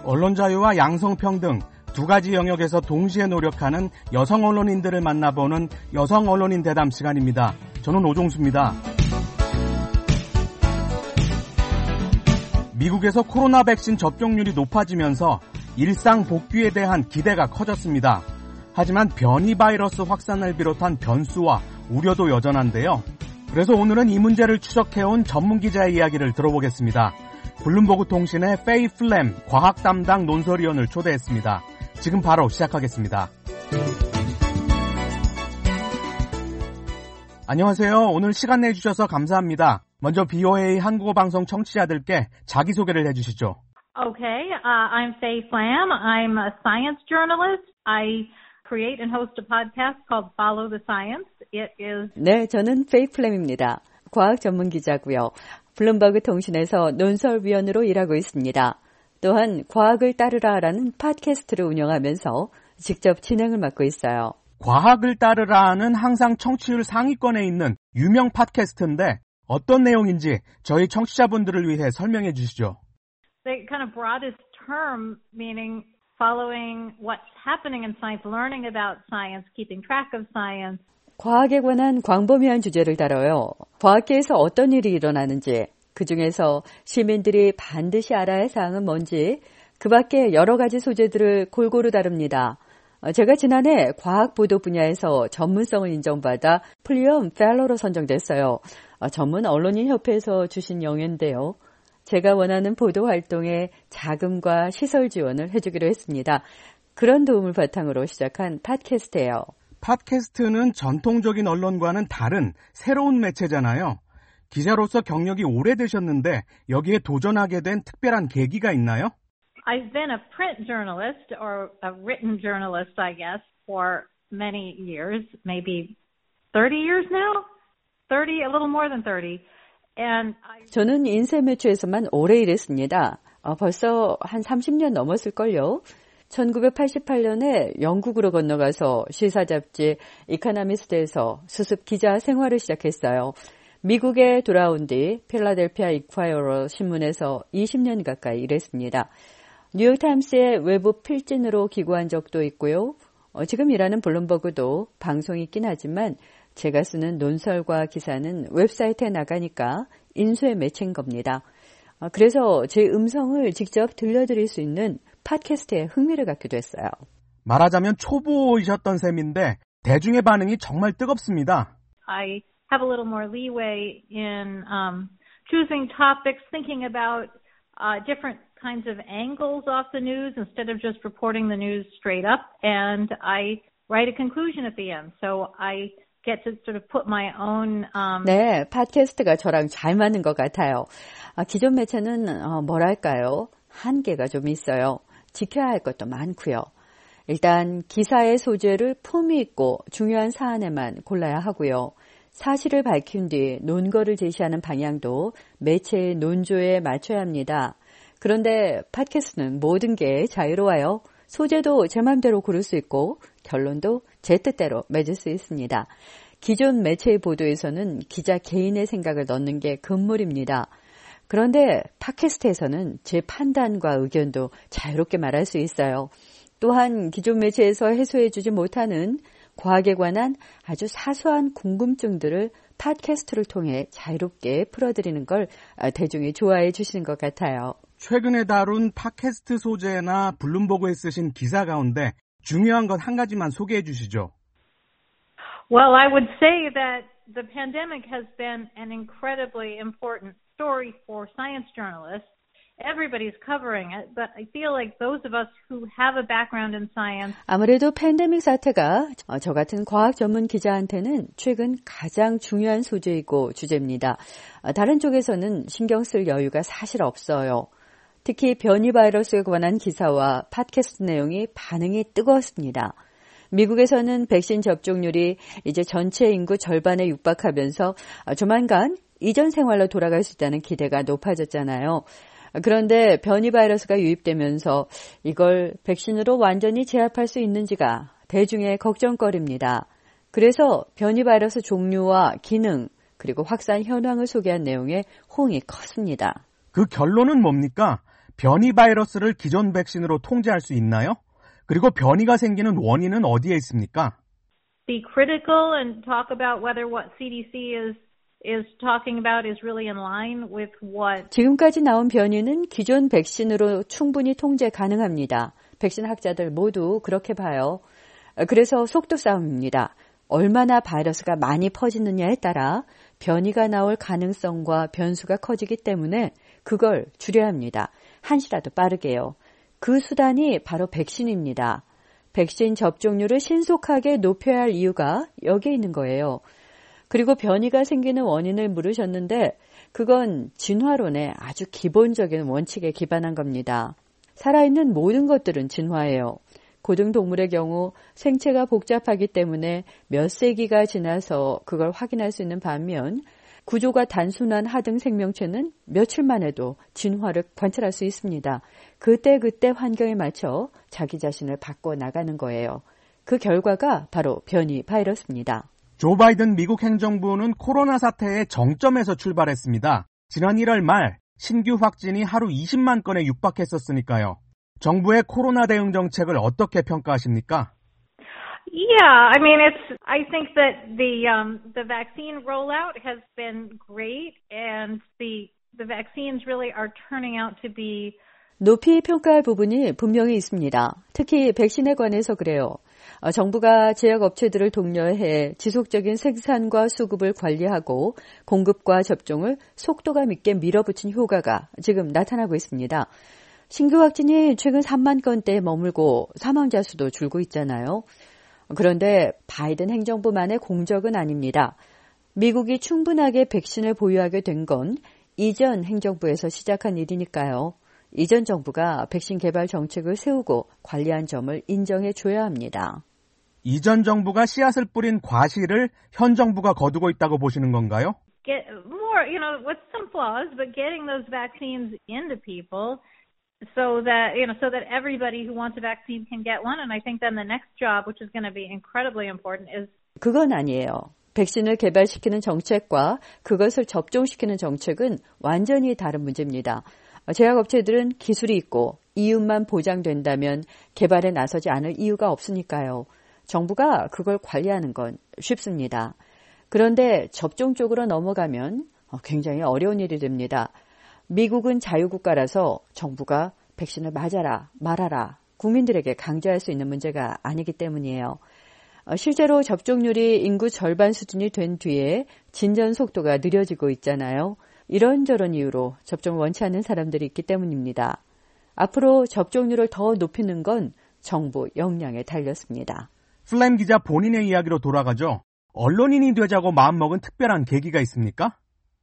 언론 자유와 양성평등 두 가지 영역에서 동시에 노력하는 여성 언론인들을 만나보는 여성 언론인 대담 시간입니다. 저는 오종수입니다. 미국에서 코로나 백신 접종률이 높아지면서 일상 복귀에 대한 기대가 커졌습니다. 하지만 변이 바이러스 확산을 비롯한 변수와 우려도 여전한데요. 그래서 오늘은 이 문제를 추적해온 전문 기자의 이야기를 들어보겠습니다. 블룸버그 통신의 페이 플램 과학 담당 논설위원을 초대했습니다. 지금 바로 시작하겠습니다. 안녕하세요. 오늘 시간 내주셔서 감사합니다. 먼저 BOA 한국어 방송 청취자들께 자기소개를 해주시죠. Okay, I'm Faye Flam. I'm a science journalist. I create and host a podcast called Follow the Science. It is... 네, 저는 페이 플램입니다. 과학 전문 기자고요. 블룸버그 통신에서 논설위원으로 일하고 있습니다. 또한 과학을 따르라라는 팟캐스트를 운영하면서 직접 진행을 맡고 있어요. 과학을 따르라는 항상 청취율 상위권에 있는 유명 팟캐스트인데 어떤 내용인지 저희 청취자분들을 위해 설명해 주시죠. The kind of broadest term meaning following what's happening in science, learning about science, keeping track of science. 과학에 관한 광범위한 주제를 다뤄요. 과학계에서 어떤 일이 일어나는지, 그중에서 시민들이 반드시 알아야 할 사항은 뭔지, 그 밖에 여러 가지 소재들을 골고루 다룹니다. 제가 지난해 과학보도 분야에서 전문성을 인정받아 플리엄 펠로로 선정됐어요. 전문 언론인 협회에서 주신 영예인데요. 제가 원하는 보도 활동에 자금과 시설 지원을 해주기로 했습니다. 그런 도움을 바탕으로 시작한 팟캐스트예요. 팟캐스트는 전통적인 언론과는 다른 새로운 매체잖아요. 기자로서 경력이 오래되셨는데 여기에 도전하게 된 특별한 계기가 있나요? I've been a print journalist or a written journalist, I guess, for many years, maybe 30 years now? 30, a little more than 30. 저는 인쇄 매체에서만 오래 일했습니다. 벌써 한 30년 넘었을걸요. 1988년에 영국으로 건너가서 시사 잡지 이카나미스트에서 수습 기자 생활을 시작했어요. 미국에 돌아온 뒤 필라델피아 이콰이어러 신문에서 20년 가까이 일했습니다. 뉴욕타임스의 외부 필진으로 기고한 적도 있고요. 지금 일하는 블룸버그도 방송이 있긴 하지만 제가 쓰는 논설과 기사는 웹사이트에 나가니까 인쇄 매체인 겁니다. 그래서 제 음성을 직접 들려드릴 수 있는 팟캐스트에 흥미를 갖게 됐어요. 말하자면 초보이셨던 셈인데 대중의 반응이 정말 뜨겁습니다. I have a little more leeway in choosing topics, thinking about different kinds of angles off the news instead of just reporting the news straight up. And I write a conclusion at the end. So I get to sort of put my own... 네, 팟캐스트가 저랑 잘 맞는 것 같아요. 기존 매체는 뭐랄까요? 한계가 좀 있어요. 지켜야 할 것도 많고요. 일단 기사의 소재를 품위 있고 중요한 사안에만 골라야 하고요. 사실을 밝힌 뒤 논거를 제시하는 방향도 매체의 논조에 맞춰야 합니다. 그런데 팟캐스트는 모든 게 자유로워요. 소재도 제 맘대로 고를 수 있고 결론도 제 뜻대로 맺을 수 있습니다. 기존 매체의 보도에서는 기자 개인의 생각을 넣는 게 금물입니다. 그런데 팟캐스트에서는 제 판단과 의견도 자유롭게 말할 수 있어요. 또한 기존 매체에서 해소해주지 못하는 과학에 관한 아주 사소한 궁금증들을 팟캐스트를 통해 자유롭게 풀어드리는 걸 대중이 좋아해 주시는 것 같아요. 최근에 다룬 팟캐스트 소재나 블룸버그에 쓰신 기사 가운데 중요한 것 한 가지만 소개해 주시죠. Well, I would say that the pandemic has been an incredibly important story for science journalists. Everybody's covering it, but I feel like those of us who have a background in science. 아무래도 팬데믹 사태가 저 같은 과학 전문 기자한테는 최근 가장 중요한 소재이고 주제입니다. 다른 쪽에서는 신경 쓸 여유가 사실 없어요. 특히 변이 바이러스에 관한 기사와 팟캐스트 내용이 반응이 뜨거웠습니다. 미국에서는 백신 접종률이 이제 전체 인구 절반에 육박하면서 조만간 이전 생활로 돌아갈 수 있다는 기대가 높아졌잖아요. 그런데 변이 바이러스가 유입되면서 이걸 백신으로 완전히 제압할 수 있는지가 대중의 걱정거리입니다. 그래서 변이 바이러스 종류와 기능 그리고 확산 현황을 소개한 내용에 호응이 컸습니다. 그 결론은 뭡니까? 변이 바이러스를 기존 백신으로 통제할 수 있나요? 그리고 변이가 생기는 원인은 어디에 있습니까? Be critical and talk about whether what CDC is talking about is really in line with what. 지금까지 나온 변이는 기존 백신으로 충분히 통제 가능합니다. 백신 학자들 모두 그렇게 봐요. 그래서 속도 싸움입니다. 얼마나 바이러스가 많이 퍼지느냐에 따라 변이가 나올 가능성과 변수가 커지기 때문에 그걸 줄여야 합니다. 한시라도 빠르게요. 그 수단이 바로 백신입니다. 백신 접종률을 신속하게 높여야 할 이유가 여기에 있는 거예요. 그리고 변이가 생기는 원인을 물으셨는데 그건 진화론의 아주 기본적인 원칙에 기반한 겁니다. 살아있는 모든 것들은 진화예요. 고등동물의 경우 생체가 복잡하기 때문에 몇 세기가 지나서 그걸 확인할 수 있는 반면 구조가 단순한 하등 생명체는 며칠만 해도 진화를 관찰할 수 있습니다. 그때그때 환경에 맞춰 자기 자신을 바꿔나가는 거예요. 그 결과가 바로 변이 바이러스입니다. 조 바이든 미국 행정부는 코로나 사태의 정점에서 출발했습니다. 지난 1월 말 신규 확진이 하루 20만 건에 육박했었으니까요. 정부의 코로나 대응 정책을 어떻게 평가하십니까? Yeah, I think that the vaccine rollout has been great, and the vaccines really are turning out to be. 높이 평가할 부분이 분명히 있습니다. 특히 백신에 관해서 그래요. 정부가 제약업체들을 독려해 지속적인 생산과 수급을 관리하고 공급과 접종을 속도감 있게 밀어붙인 효과가 지금 나타나고 있습니다. 신규 확진이 최근 3만 건대에 머물고 사망자 수도 줄고 있잖아요. 그런데 바이든 행정부만의 공적은 아닙니다. 미국이 충분하게 백신을 보유하게 된 건 이전 행정부에서 시작한 일이니까요. 이전 정부가 백신 개발 정책을 세우고 관리한 점을 인정해 줘야 합니다. 이전 정부가 씨앗을 뿌린 과실을 현 정부가 거두고 있다고 보시는 건가요? Get more, with some flaws, but getting those vaccines into people so that everybody who wants a vaccine can get one. And I think then the next job, which is going to be incredibly important, is. 그건 아니에요. 백신을 개발시키는 정책과 그것을 접종시키는 정책은 완전히 다른 문제입니다. 제약업체들은 기술이 있고 이윤만 보장된다면 개발에 나서지 않을 이유가 없으니까요. 정부가 그걸 관리하는 건 쉽습니다. 그런데 접종 쪽으로 넘어가면 굉장히 어려운 일이 됩니다. 미국은 자유국가라서 정부가 백신을 맞아라 말아라 국민들에게 강조할 수 있는 문제가 아니기 때문이에요. 실제로 접종률이 인구 절반 수준이 된 뒤에 진전 속도가 느려지고 있잖아요. 이런저런 이유로 접종을 원치 않는 사람들이 있기 때문입니다. 앞으로 접종률을 더 높이는 건 정부 역량에 달렸습니다. 플램 기자 본인의 이야기로 돌아가죠. 언론인이 되자고 마음먹은 특별한 계기가 있습니까?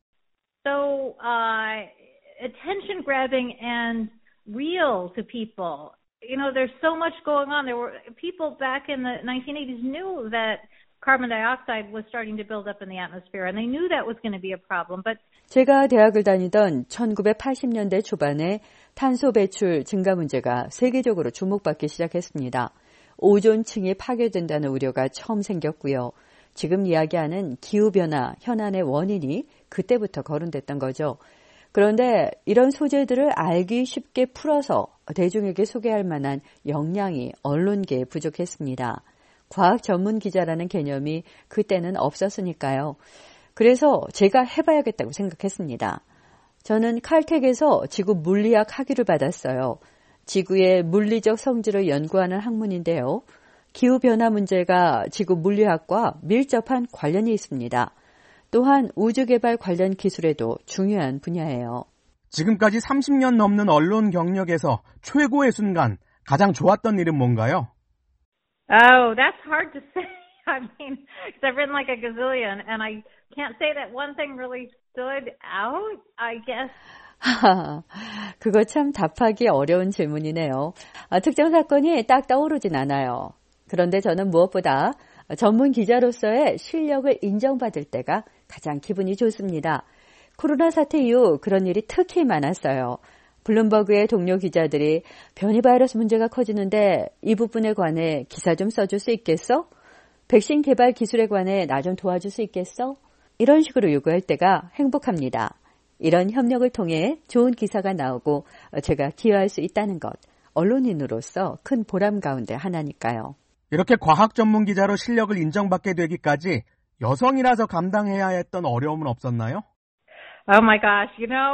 So, attention grabbing and real to people. There's so much going on. There were people back in the 1980s knew that carbon dioxide was starting to build up in the atmosphere, and they knew that was going to be a problem. But 제가 대학을 다니던 1980년대 초반에 탄소 배출 증가 문제가 세계적으로 주목받기 시작했습니다. 오존층이 파괴된다는 우려가 처음 생겼고요. 지금 이야기하는 기후변화 현안의 원인이 그때부터 거론됐던 거죠. 그런데 이런 소재들을 알기 쉽게 풀어서 대중에게 소개할 만한 역량이 언론계에 부족했습니다. 과학 전문 기자라는 개념이 그때는 없었으니까요. 그래서 제가 해봐야겠다고 생각했습니다. 저는 칼텍에서 지구 물리학 학위를 받았어요. 지구의 물리적 성질을 연구하는 학문인데요. 기후변화 문제가 지구 물리학과 밀접한 관련이 있습니다. 또한 우주개발 관련 기술에도 중요한 분야예요. 지금까지 30년 넘는 언론 경력에서 최고의 순간, 가장 좋았던 일은 뭔가요? Oh, that's hard to say. Because I've written like a gazillion, and I can't say that one thing really stood out, I guess. 그거 참 답하기 어려운 질문이네요. 특정 사건이 딱 떠오르진 않아요. 그런데 저는 무엇보다 전문 기자로서의 실력을 인정받을 때가 가장 기분이 좋습니다. 코로나 사태 이후 그런 일이 특히 많았어요. 블룸버그의 동료 기자들이 변이 바이러스 문제가 커지는데 이 부분에 관해 기사 좀 써줄 수 있겠어? 백신 개발 기술에 관해 나 좀 도와줄 수 있겠어? 이런 식으로 요구할 때가 행복합니다. 이런 협력을 통해 좋은 기사가 나오고 제가 기여할 수 있다는 것, 언론인으로서 큰 보람 가운데 하나니까요. 이렇게 과학 전문 기자로 실력을 인정받게 되기까지 여성이라서 감당해야 했던 어려움은 없었나요? Oh my gosh,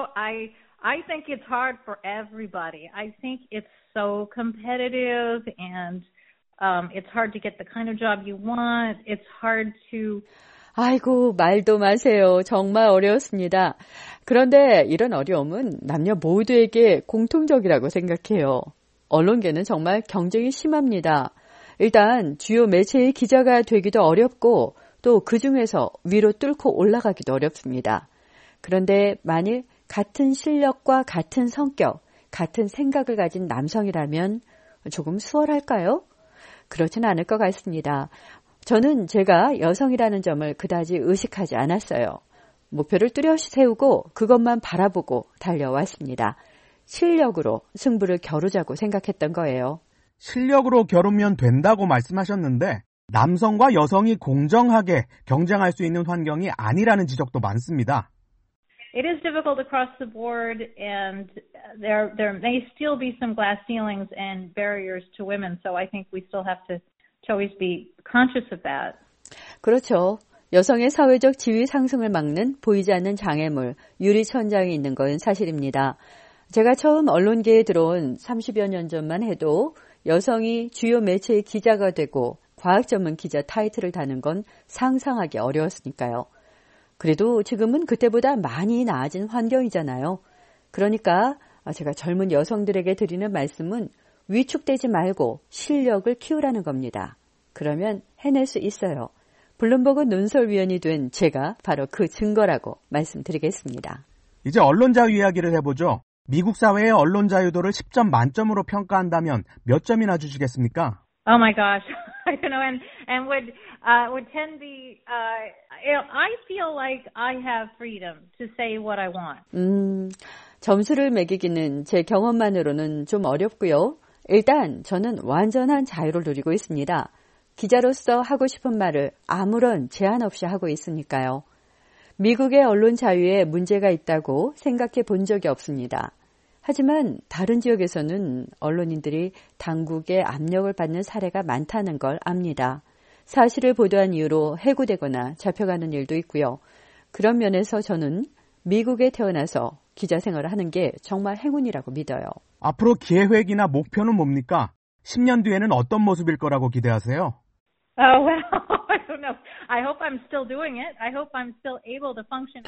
I think it's hard for everybody. I think it's so competitive and it's hard to get the kind of job you want. It's hard to 아이고, 말도 마세요. 정말 어려웠습니다. 그런데 이런 어려움은 남녀 모두에게 공통적이라고 생각해요. 언론계는 정말 경쟁이 심합니다. 일단 주요 매체의 기자가 되기도 어렵고 또 그중에서 위로 뚫고 올라가기도 어렵습니다. 그런데 만일 같은 실력과 같은 성격, 같은 생각을 가진 남성이라면 조금 수월할까요? 그렇진 않을 것 같습니다. 저는 제가 여성이라는 점을 그다지 의식하지 않았어요. 목표를 뚜렷이 세우고 그것만 바라보고 달려왔습니다. 실력으로 승부를 겨루자고 생각했던 거예요. 실력으로 겨루면 된다고 말씀하셨는데 남성과 여성이 공정하게 경쟁할 수 있는 환경이 아니라는 지적도 많습니다. It is difficult across the board, and there may still be some glass ceilings and barriers to women. So I think we still have to always be conscious of that. 그렇죠. 여성의 사회적 지위 상승을 막는 보이지 않는 장애물, 유리천장이 있는 건 사실입니다. 제가 처음 언론계에 들어온 30여 년 전만 해도 여성이 주요 매체의 기자가 되고 과학 전문 기자 타이틀을 다는 건 상상하기 어려웠으니까요. 그래도 지금은 그때보다 많이 나아진 환경이잖아요. 그러니까 제가 젊은 여성들에게 드리는 말씀은 위축되지 말고 실력을 키우라는 겁니다. 그러면 해낼 수 있어요. 블룸버그 논설위원이 된 제가 바로 그 증거라고 말씀드리겠습니다. 이제 언론 자유 이야기를 해보죠. 미국 사회의 언론 자유도를 10점 만점으로 평가한다면 몇 점이나 주시겠습니까? Oh my gosh, and would 10 be? I feel like I have freedom to say what I want. 점수를 매기기는 제 경험만으로는 좀 어렵고요. 일단 저는 완전한 자유를 누리고 있습니다. 기자로서 하고 싶은 말을 아무런 제한 없이 하고 있으니까요. 미국의 언론 자유에 문제가 있다고 생각해 본 적이 없습니다. 하지만 다른 지역에서는 언론인들이 당국의 압력을 받는 사례가 많다는 걸 압니다. 사실을 보도한 이유로 해고되거나 잡혀가는 일도 있고요. 그런 면에서 저는 미국에 태어나서 기자 생활을 하는 게 정말 행운이라고 믿어요. 앞으로 계획이나 목표는 뭡니까? 10년 뒤에는 어떤 모습일 거라고 기대하세요? Oh, well, I don't know. I hope I'm still doing it. I hope I'm still able to function.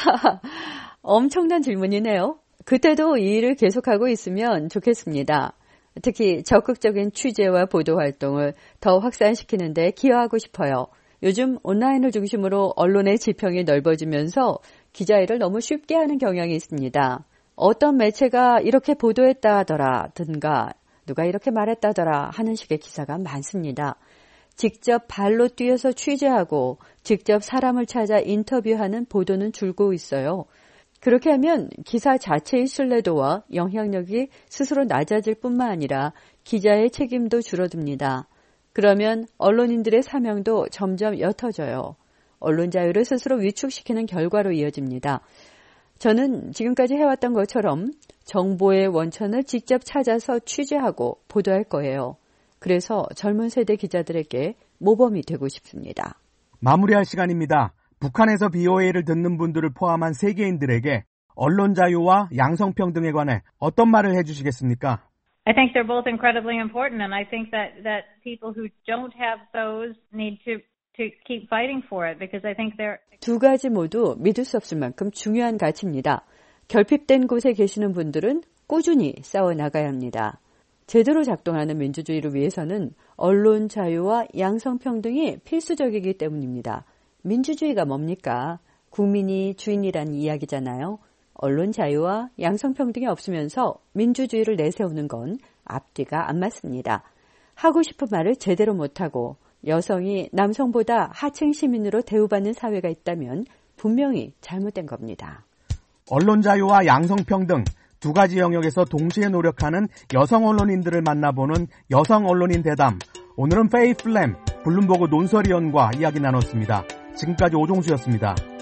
엄청난 질문이네요. 그때도 이 일을 계속하고 있으면 좋겠습니다. 특히 적극적인 취재와 보도 활동을 더 확산시키는 데 기여하고 싶어요. 요즘 온라인을 중심으로 언론의 지평이 넓어지면서 기자 일을 너무 쉽게 하는 경향이 있습니다. 어떤 매체가 이렇게 보도했다 하더라든가 누가 이렇게 말했다더라 하는 식의 기사가 많습니다. 직접 발로 뛰어서 취재하고 직접 사람을 찾아 인터뷰하는 보도는 줄고 있어요. 그렇게 하면 기사 자체의 신뢰도와 영향력이 스스로 낮아질 뿐만 아니라 기자의 책임도 줄어듭니다. 그러면 언론인들의 사명도 점점 옅어져요. 언론 자유를 스스로 위축시키는 결과로 이어집니다. 저는 지금까지 해왔던 것처럼 정보의 원천을 직접 찾아서 취재하고 보도할 거예요. 그래서 젊은 세대 기자들에게 모범이 되고 싶습니다. 마무리할 시간입니다. 북한에서 BOA를 듣는 분들을 포함한 세계인들에게 언론 자유와 양성평등에 관해 어떤 말을 해주시겠습니까? I think they're both incredibly important, and I think that people who don't have those need to keep fighting for it, because I think they're... 두 가지 모두 믿을 수 없을 만큼 중요한 가치입니다. 결핍된 곳에 계시는 분들은 꾸준히 싸워나가야 합니다. 제대로 작동하는 민주주의를 위해서는 언론 자유와 양성평등이 필수적이기 때문입니다. 민주주의가 뭡니까? 국민이 주인이라는 이야기잖아요. 언론 자유와 양성평등이 없으면서 민주주의를 내세우는 건 앞뒤가 안 맞습니다. 하고 싶은 말을 제대로 못하고 여성이 남성보다 하층 시민으로 대우받는 사회가 있다면 분명히 잘못된 겁니다. 언론 자유와 양성평등 두 가지 영역에서 동시에 노력하는 여성 언론인들을 만나보는 여성 언론인 대담. 오늘은 페이 플램 블룸버그 논설위원과 이야기 나눴습니다. 지금까지 오종수였습니다.